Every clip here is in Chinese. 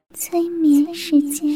催眠时间。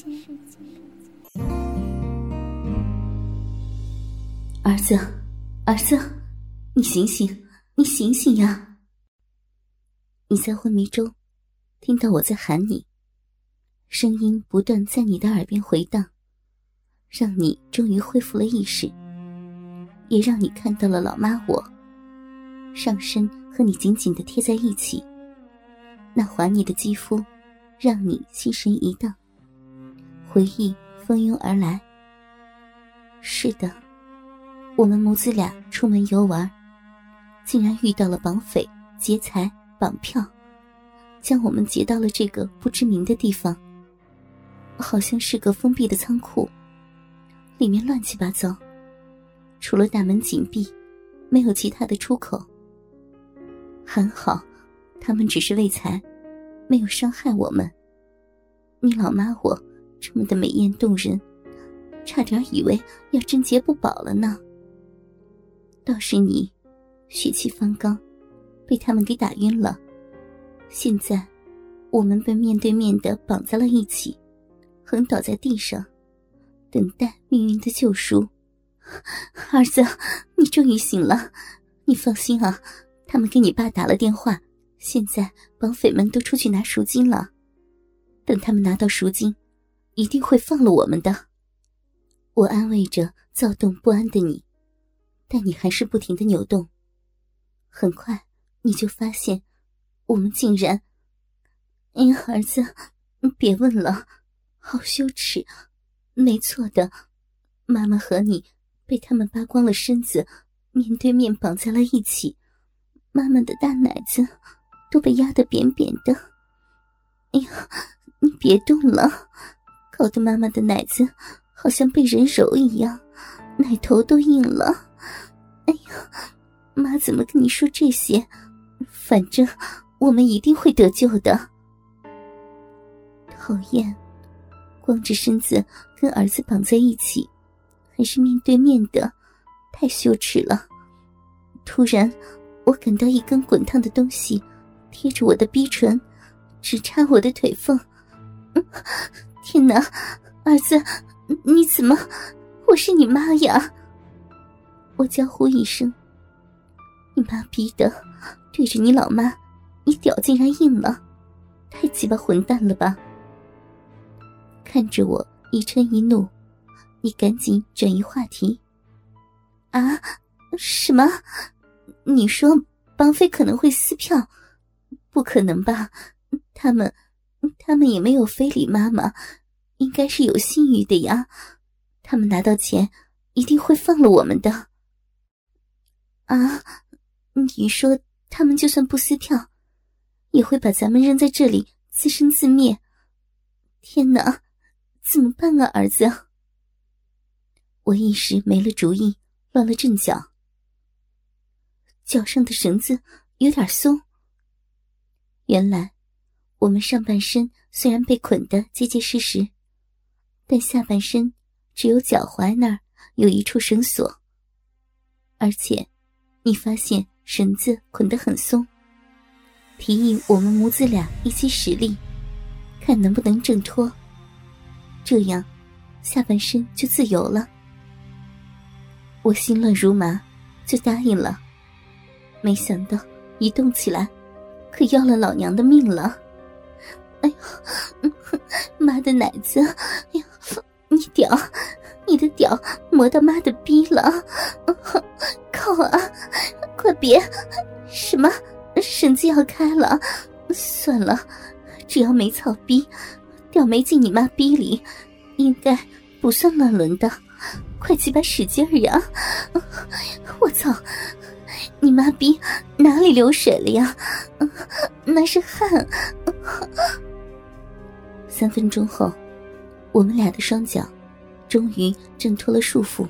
儿子，儿子，你醒醒，你醒醒呀！你在昏迷中，听到我在喊你，声音不断在你的耳边回荡，让你终于恢复了意识，也让你看到了老妈我，上身和你紧紧地贴在一起，那滑腻的肌肤让你心神一荡，回忆蜂拥而来。是的，我们母子俩出门游玩，竟然遇到了绑匪劫财绑票，将我们劫到了这个不知名的地方，好像是个封闭的仓库，里面乱七八糟，除了大门紧闭，没有其他的出口。还好他们只是为财，没有伤害我们。你老妈我这么的美艳动人，差点以为要贞洁不保了呢。倒是你血气方刚，被他们给打晕了。现在我们被面对面地绑在了一起，横倒在地上，等待命运的救赎。儿子，你终于醒了，你放心啊，他们给你爸打了电话，现在绑匪们都出去拿赎金了，等他们拿到赎金，一定会放了我们的。我安慰着躁动不安的你，但你还是不停地扭动。很快你就发现我们竟然……哎呀，儿子，别问了，好羞耻。没错的，妈妈和你被他们扒光了身子，面对面绑在了一起，妈妈的大奶子都被压得扁扁的。哎呀，你别动了，搞得妈妈的奶子好像被人揉一样，奶头都硬了。哎呀，妈怎么跟你说这些？反正我们一定会得救的。讨厌，光着身子跟儿子绑在一起，还是面对面的，太羞耻了。突然我感到一根滚烫的东西贴着我的逼唇，直插我的腿缝。天哪，儿子，你怎么？我是你妈呀！我娇呼一声。你妈逼的，对着你老妈，你屌竟然硬了，太鸡巴混蛋了吧！看着我一嗔一怒，你赶紧转移话题。啊？什么？你说绑匪可能会撕票？不可能吧，他们也没有非礼妈妈，应该是有信誉的呀，他们拿到钱一定会放了我们的。啊？你说他们就算不撕票，也会把咱们扔在这里自生自灭？天哪，怎么办啊，儿子？我一时没了主意，乱了阵脚。脚上的绳子有点松。原来我们上半身虽然被捆得结结实实，但下半身只有脚踝那儿有一处绳索，而且你发现绳子捆得很松，提议我们母子俩一起使力，看能不能挣脱，这样下半身就自由了。我心乱如麻，就答应了。没想到一动起来，可要了老娘的命了。哎呦，妈的奶子，哎呦，你的屌磨到妈的逼了，靠啊，快别！什么？绳子要开了？算了，只要没草逼，屌没进你妈逼里，应该不算乱伦的。快鸡巴使劲儿呀！我操，你妈逼哪里流水了呀？那是汗。3分钟后，我们俩的双脚终于挣脱了束缚。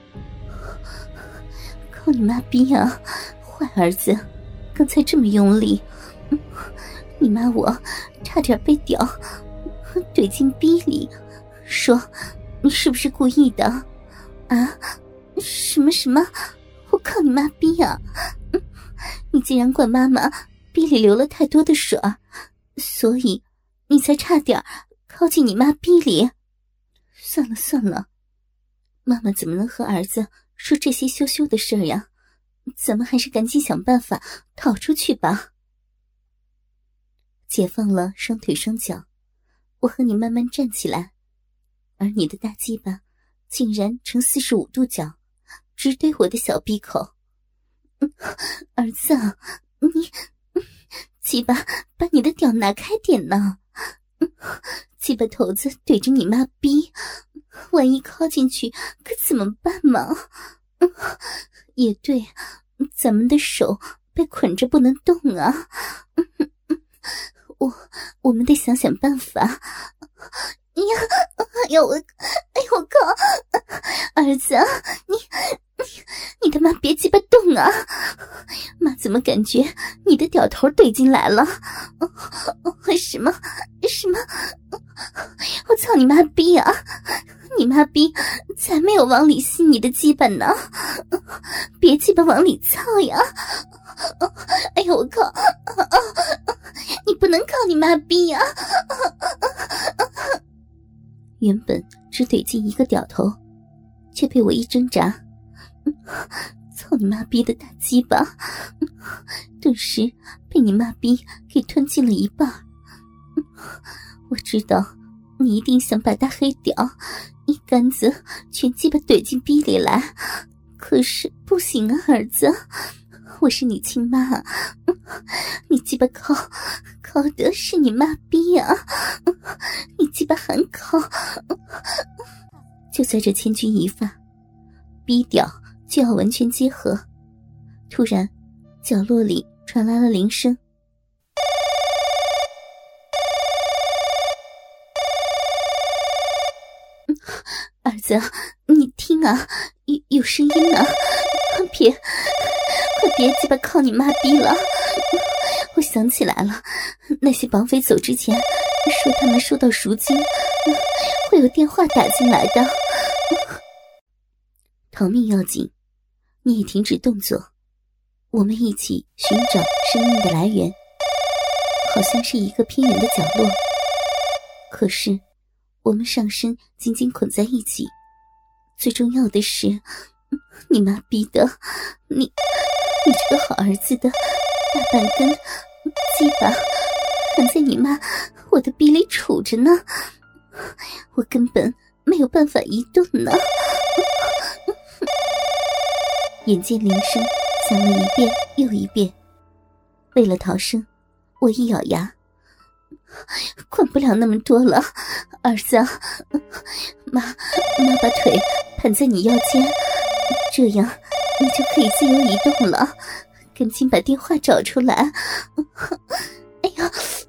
靠你妈逼啊，坏儿子，刚才这么用力，你妈我差点被屌怼进逼里，说你是不是故意的啊？什么？我靠你妈逼啊！你竟然怪妈妈逼里流了太多的水，所以你才差点靠近你妈逼里。算了算了，妈妈怎么能和儿子说这些羞羞的事儿呀？咱们还是赶紧想办法逃出去吧。解放了双腿双脚，我和你慢慢站起来，而你的大鸡巴竟然呈45度角，直对我的小闭口。儿子，你鸡巴把你的屌拿开点呢，鸡巴头子怼着你妈逼，万一靠进去可怎么办嘛？也对，咱们的手被捆着不能动啊。我们得想想办法。哎呦我靠！儿子，你他妈别鸡巴动啊！妈怎么感觉你的屌头怼进来了？什么？我操你妈逼啊！你妈逼才没有往里吸你的鸡巴呢！别鸡巴往里操呀！哎呦我靠！你不能靠你妈逼呀！原本只怼进一个屌头，却被我一挣扎，操你妈逼的大鸡巴，顿时被你妈逼给吞进了一半。我知道你一定想把大黑屌一竿子全鸡巴怼进逼里来，可是不行啊，儿子，我是你亲妈，你鸡巴靠的是你妈逼啊，你鸡巴还靠。就在这千钧一发，逼屌就要完全结合，突然角落里传来了铃声。儿子，你听啊，有声音啊，快别鸡巴靠你妈逼了。我想起来了，那些绑匪走之前说他们收到赎金，会有电话打进来的。逃命要紧，你也停止动作，我们一起寻找声音的来源。好像是一个偏远的角落，可是我们上身紧紧捆在一起，最重要的是，你妈逼的，你这个好儿子的大半根鸡巴还在你妈我的逼里杵着呢，我根本没有办法移动呢。眼见铃声响了一遍又一遍，为了逃生，我一咬牙，管不了那么多了，儿子，妈把腿盘在你腰间，这样你就可以自由移动了，赶紧把电话找出来。哎呀，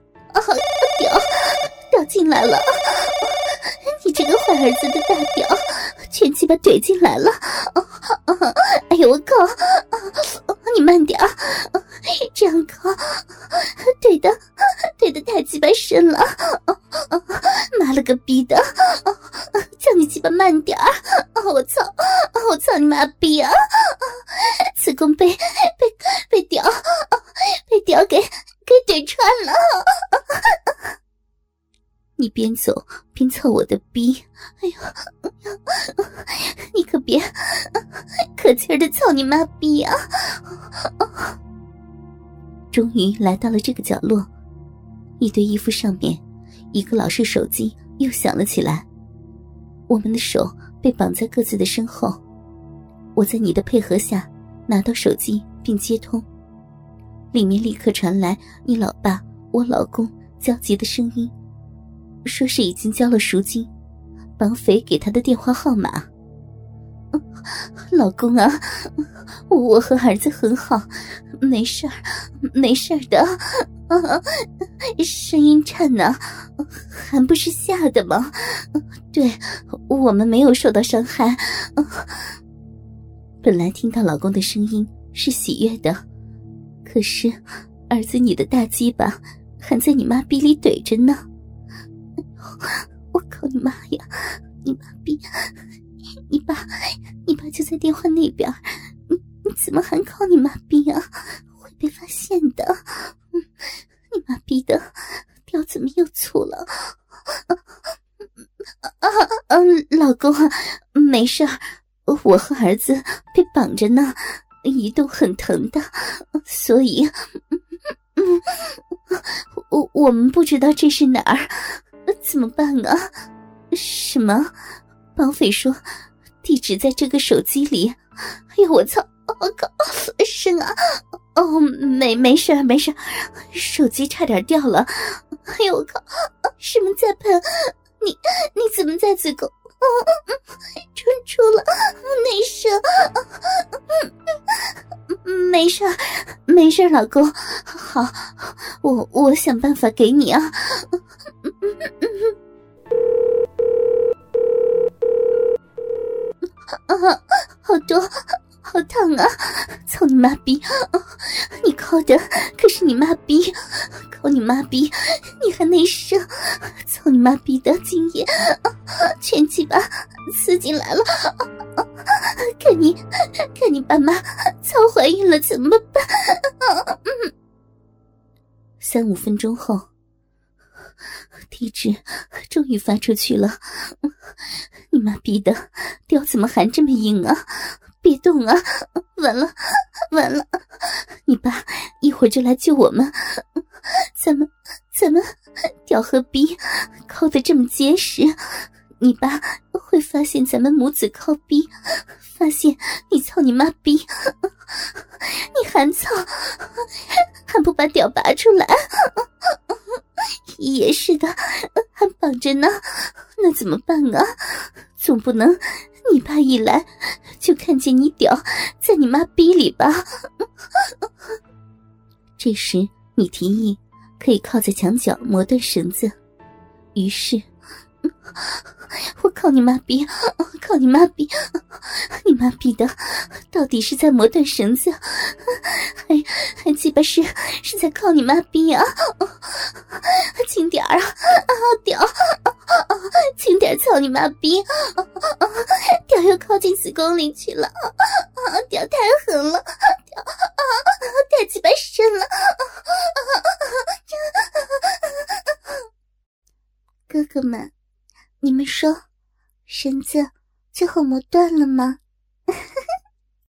屌进来了，你这个坏儿子的大屌全鸡巴怼进来了。哎呦我靠，你慢点，这样靠怼的太鸡巴深了，妈了个逼的，叫你鸡巴慢点，我操你妈逼啊，子宫被屌给怼穿了。你边走边操我的逼，哎呀，你可别可劲儿的操你妈逼啊！终于来到了这个角落，一堆衣服上面，一个老式手机又响了起来。我们的手被绑在各自的身后，我在你的配合下拿到手机并接通，里面立刻传来你老爸我老公焦急的声音，说是已经交了赎金，绑匪给他的电话号码。老公啊，我和儿子很好，没事的，声音颤呢，还不是吓的吗？对，我们没有受到伤害。本来听到老公的声音是喜悦的，可是儿子你的大鸡巴还在你妈逼里怼着呢。我靠你妈呀，你妈逼，你爸就在电话那边，你怎么还靠你妈逼啊？会被发现的。你妈逼的屌怎么又粗了？老公啊，没事儿，我和儿子被绑着呢，移动很疼的，所以我们不知道这是哪儿，怎么办啊？什么？绑匪说地址在这个手机里。哎呦我操！我靠，生啊！哦，没事没事，手机差点掉了。哎呦我靠，什么在喷？你怎么在子宫？出了内射。没事老公，好，我想办法给你啊。好多，好烫啊！操你妈逼！你靠的可是你妈逼，靠你妈逼！你还内射，操你妈逼的精液，全鸡巴刺进来了！看你爸妈操怀孕了怎么办？3、5分钟后，地址终于发出去了。你妈逼的，屌怎么还这么硬啊？别动啊！完了，你爸一会儿就来救我们。咱们屌和逼靠得这么结实，你爸会发现咱们母子靠逼，发现你操你妈逼，你还操，还不把屌拔出来？也是的，还绑着呢，那怎么办啊？总不能你爸一来就看见你屌在你妈逼里吧？这时你提议可以靠在墙角磨断绳子，于是我靠你妈逼，靠你妈逼，你妈逼的到底是在磨断绳子，还鸡巴是在靠你妈逼啊？轻点儿啊！屌，轻点操你妈逼！屌又靠进子宫里去了，屌太狠了，屌太鸡巴深了！哥哥们，你们说绳子最后磨断了吗？